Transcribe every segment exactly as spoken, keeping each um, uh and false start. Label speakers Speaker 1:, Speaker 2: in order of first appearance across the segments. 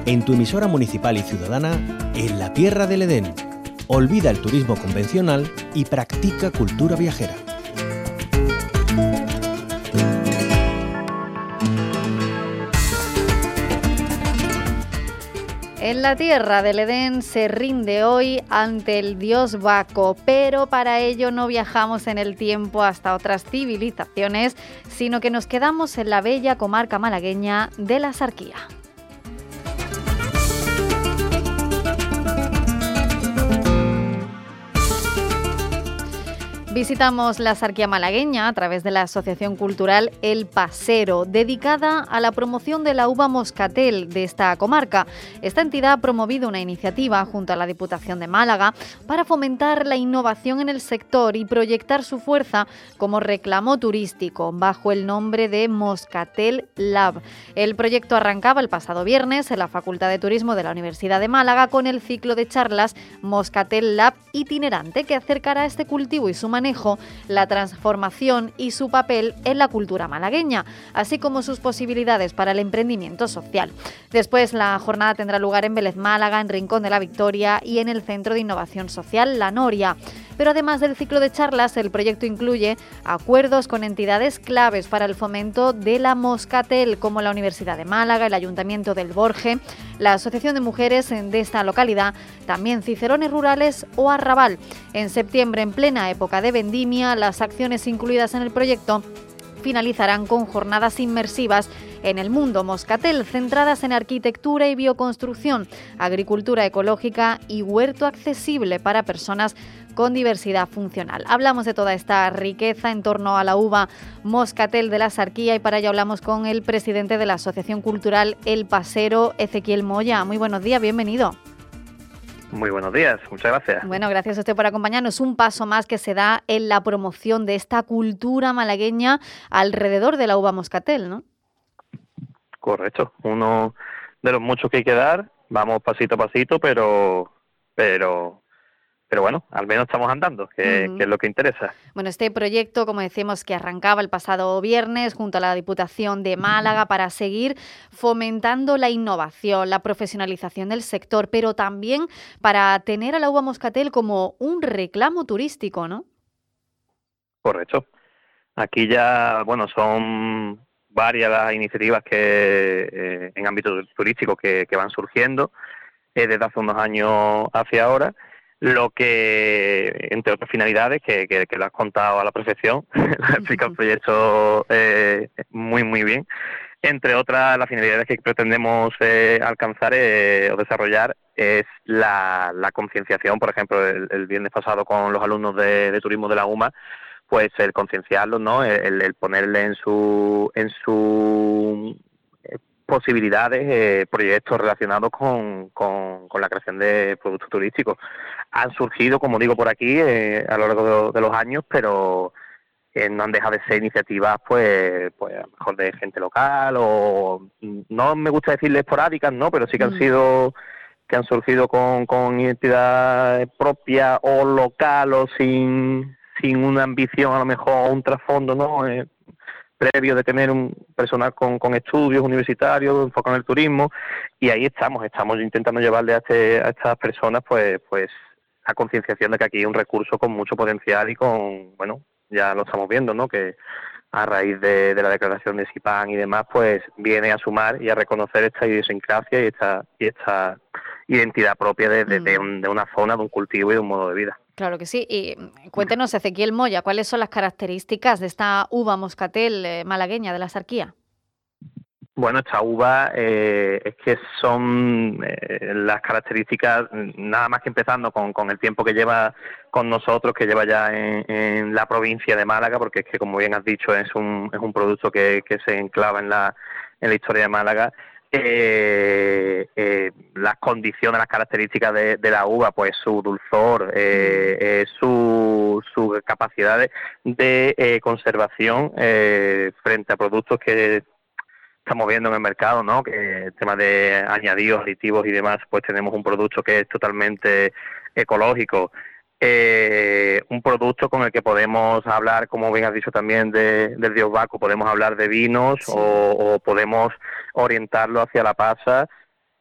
Speaker 1: en tu emisora municipal y ciudadana, en la Tierra del Edén. Olvida el turismo convencional y practica cultura viajera.
Speaker 2: En la Tierra del Edén se rinde hoy ante el dios Baco, pero para ello no viajamos en el tiempo hasta otras civilizaciones, sino que nos quedamos en la bella comarca malagueña de la Sarquía. Visitamos la Sarquía malagueña a través de la Asociación Cultural El Pasero, dedicada a la promoción de la uva moscatel de esta comarca. Esta entidad ha promovido una iniciativa junto a la Diputación de Málaga para fomentar la innovación en el sector y proyectar su fuerza como reclamo turístico bajo el nombre de Moscatel Lab. El proyecto arrancaba el pasado viernes en la Facultad de Turismo de la Universidad de Málaga con el ciclo de charlas Moscatel Lab itinerante que acercará este cultivo y su manejo, la transformación y su papel en la cultura malagueña, así como sus posibilidades para el emprendimiento social. Después, la jornada tendrá lugar en Vélez Málaga, en Rincón de la Victoria y en el Centro de Innovación Social La Noria. Pero además del ciclo de charlas, el proyecto incluye acuerdos con entidades claves para el fomento de la moscatel, como la Universidad de Málaga, el Ayuntamiento del Borge, la Asociación de Mujeres de esta localidad, también Cicerones Rurales o Arrabal. En septiembre, en plena época de vendimia, las acciones incluidas en el proyecto finalizarán con jornadas inmersivas en el mundo moscatel, centradas en arquitectura y bioconstrucción, agricultura ecológica y huerto accesible para personas con diversidad funcional. Hablamos de toda esta riqueza en torno a la uva moscatel de la Sarquía y para ello hablamos con el presidente de la Asociación Cultural El Pasero, Ezequiel Moya. Muy buenos días, bienvenido.
Speaker 3: Muy buenos días, muchas gracias.
Speaker 2: Bueno, gracias a usted por acompañarnos. Un paso más que se da en la promoción de esta cultura malagueña alrededor de la uva moscatel, ¿no?
Speaker 3: Correcto, uno de los muchos que hay que dar. Vamos pasito a pasito, pero pero pero bueno, al menos estamos andando, que, uh-huh. que es lo que interesa.
Speaker 2: Bueno, este proyecto, como decíamos, que arrancaba el pasado viernes junto a la Diputación de Málaga para seguir fomentando la innovación, la profesionalización del sector, pero también para tener a la uva moscatel como un reclamo turístico, ¿no?
Speaker 3: Correcto. Aquí ya, bueno, son varias las iniciativas que eh, en ámbito turístico que, que van surgiendo eh, desde hace unos años hacia ahora. Lo que, entre otras finalidades, que, que, que lo has contado a la perfección, lo has explicado el proyecto eh, muy, muy bien. Entre otras, las finalidades que pretendemos eh, alcanzar eh, o desarrollar es la, la concienciación. Por ejemplo, el, el viernes pasado con los alumnos de, de turismo de la UMA, pues el concienciarlos, ¿no? El, el ponerle en su en su posibilidades, eh, proyectos relacionados con, con, con la creación de productos turísticos. Han surgido, como digo por aquí, eh, a lo largo de, de los años, pero eh, no han dejado de ser iniciativas, pues, pues a lo mejor de gente local, o no me gusta decirle esporádicas, ¿no? Pero sí que han mm. sido, que han surgido con, con identidad propia o local o sin, sin una ambición, a lo mejor, un trasfondo, ¿no? Eh, previo de tener un personal con, con estudios universitarios enfocado en el turismo, y ahí estamos, estamos intentando llevarle a, este, a estas personas pues pues la concienciación de que aquí hay un recurso con mucho potencial y con, bueno, ya lo estamos viendo, ¿no? Que a raíz de, de la declaración de SIPAN y demás, pues viene a sumar y a reconocer esta idiosincrasia y esta y esta identidad propia de, de, de, un, de una zona, de un cultivo y de un modo de vida.
Speaker 2: Claro que sí. Y cuéntenos, Ezequiel Moya, ¿cuáles son las características de esta uva moscatel eh, malagueña de la Sarquía?
Speaker 3: Bueno, esta uva eh, es que son eh, las características, nada más que empezando con, con el tiempo que lleva con nosotros, que lleva ya en, en la provincia de Málaga, porque es que, como bien has dicho, es un, es un producto que, que se enclava en la, en la historia de Málaga. Eh, eh, las condiciones, las características de, de la uva, pues su dulzor, eh, eh, su, su capacidad de, de eh, conservación eh, frente a productos que estamos viendo en el mercado, ¿no? Que el tema de añadidos, aditivos y demás, pues tenemos un producto que es totalmente ecológico. Eh, un producto con el que podemos hablar, como bien has dicho también, de, del dios Baco, podemos hablar de vinos, sí. o, o podemos orientarlo hacia la pasa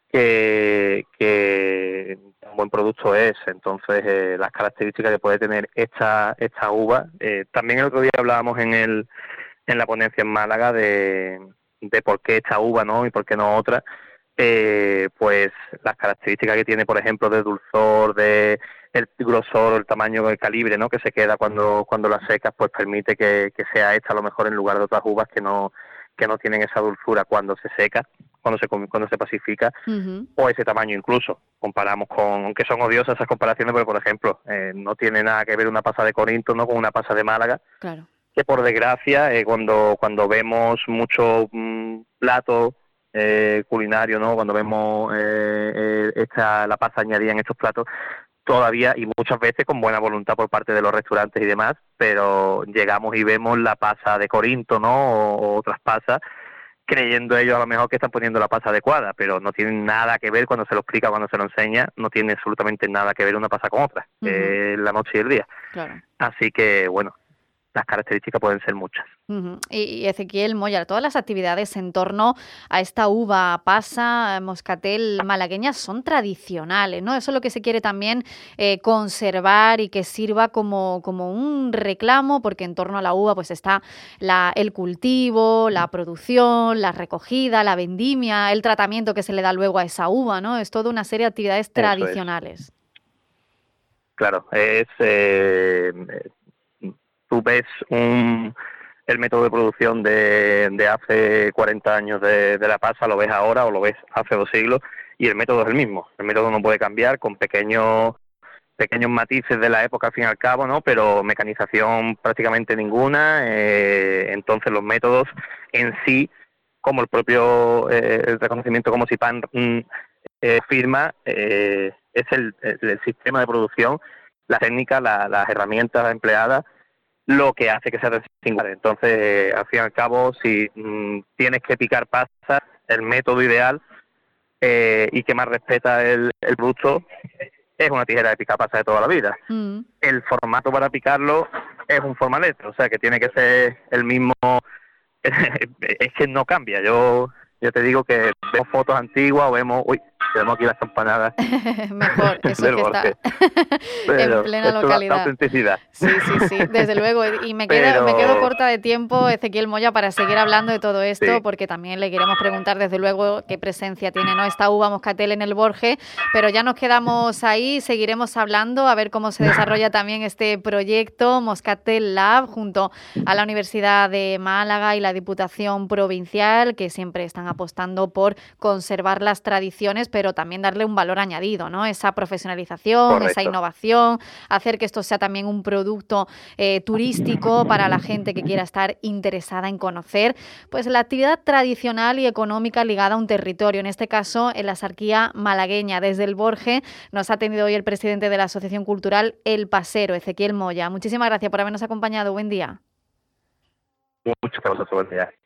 Speaker 3: que, que un buen producto es. Entonces, eh, las características que puede tener esta esta uva. Eh, también el otro día hablábamos en el en la ponencia en Málaga de, de por qué esta uva, ¿no? Y por qué no otra. Eh, pues las características que tiene, por ejemplo, de dulzor, de el grosor, el tamaño, el calibre, ¿no? Que se queda cuando cuando la secas, pues permite que, que sea esta a lo mejor en lugar de otras uvas que no que no tienen esa dulzura cuando se seca, cuando se cuando se pacifica,
Speaker 2: Uh-huh.
Speaker 3: o ese tamaño incluso. Comparamos con, aunque son odiosas esas comparaciones, pero por ejemplo, eh, no tiene nada que ver una pasa de Corinto, ¿no? Con una pasa de Málaga,
Speaker 2: Claro.
Speaker 3: que por desgracia, eh, cuando cuando vemos muchos mm, platos eh, culinarios, ¿no? Cuando vemos eh, eh, esta la pasa añadida en estos platos, todavía, y muchas veces con buena voluntad por parte de los restaurantes y demás, pero llegamos y vemos la pasa de Corinto, ¿no? O, o otras pasas, creyendo ellos a lo mejor que están poniendo la pasa adecuada, pero no tienen nada que ver cuando se lo explica, cuando se lo enseña, no tiene absolutamente nada que ver una pasa con otra,
Speaker 2: Uh-huh.
Speaker 3: eh, la noche y el día.
Speaker 2: Claro.
Speaker 3: Así que, bueno, las características pueden ser muchas.
Speaker 2: Uh-huh. Y, y Ezequiel Moya, todas las actividades en torno a esta uva pasa, moscatel malagueña son tradicionales, ¿no? Eso es lo que se quiere también eh, conservar y que sirva como, como un reclamo, porque en torno a la uva pues está la, el cultivo, la producción, la recogida, la vendimia, el tratamiento que se le da luego a esa uva, ¿no? Es toda una serie de actividades tradicionales.
Speaker 3: Claro, es... Eh, tú ves un, el método de producción de, de hace cuarenta años de, de la pasa, lo ves ahora o lo ves hace dos siglos, y el método es el mismo. El método no puede cambiar, con pequeños pequeños matices de la época al fin y al cabo, ¿no? Pero mecanización prácticamente ninguna. Eh, entonces los métodos en sí, como el propio eh, el reconocimiento como SIPAN mm, eh, firma, eh, es el, el, el sistema de producción, la técnica, la, las herramientas empleadas, lo que hace que sea singular. Entonces, eh, al fin y al cabo, si mmm, tienes que picar pasas, el método ideal eh, y que más respeta el, el producto es una tijera de picar pasas de toda la vida. Mm. El formato para picarlo es un formalete, o sea que tiene que ser el mismo, es que no cambia. Yo yo te digo que vemos fotos antiguas o vemos, uy, tenemos aquí las campanadas.
Speaker 2: Mejor, eso es que está en plena localidad.
Speaker 3: La autenticidad.
Speaker 2: Sí, sí, sí, desde luego. Y me, queda, Pero... me quedo corta de tiempo, Ezequiel Moya, para seguir hablando de todo esto, sí. Porque también le queremos preguntar, desde luego, qué presencia tiene, ¿no?, esta uva moscatel en el Borge. Pero ya nos quedamos ahí, seguiremos hablando, a ver cómo se desarrolla también este proyecto Moscatel Lab, junto a la Universidad de Málaga y la Diputación Provincial, que siempre están apostando por conservar las tradiciones, pero también darle un valor añadido, ¿no? Esa profesionalización, Correcto. Esa innovación, hacer que esto sea también un producto eh, turístico para la gente que quiera estar interesada en conocer pues la actividad tradicional y económica ligada a un territorio, en este caso en la Sarquía malagueña. Desde el Borge nos ha atendido hoy el presidente de la Asociación Cultural El Pasero, Ezequiel Moya. Muchísimas gracias por habernos acompañado. Buen día.
Speaker 3: Muchas gracias, buen día.